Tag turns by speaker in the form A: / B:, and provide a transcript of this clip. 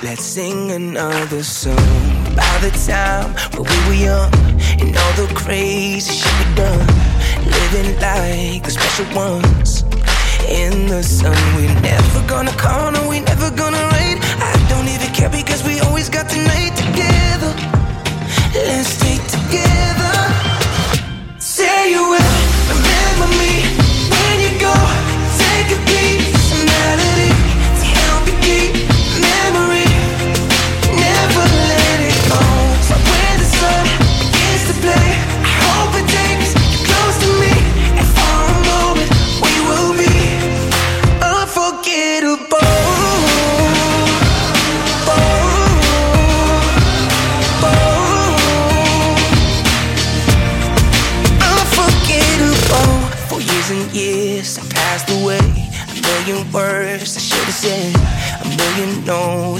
A: Let's sing another song about the time when we were young and all the crazy shit we done. Living like the special ones in the sun. We're never gonna call, no, we never gonna rain. I don't even care because we always got the night together. Let's stay together. Say you will remember me when you go. Take a piece of melody to help you keep memory. Never let it go. So when the sun begins to play, I hope it takes you close to me, and for a moment we will be unforgettable. Unforgettable. For years and years I passed away. A million words I should have said, a million no's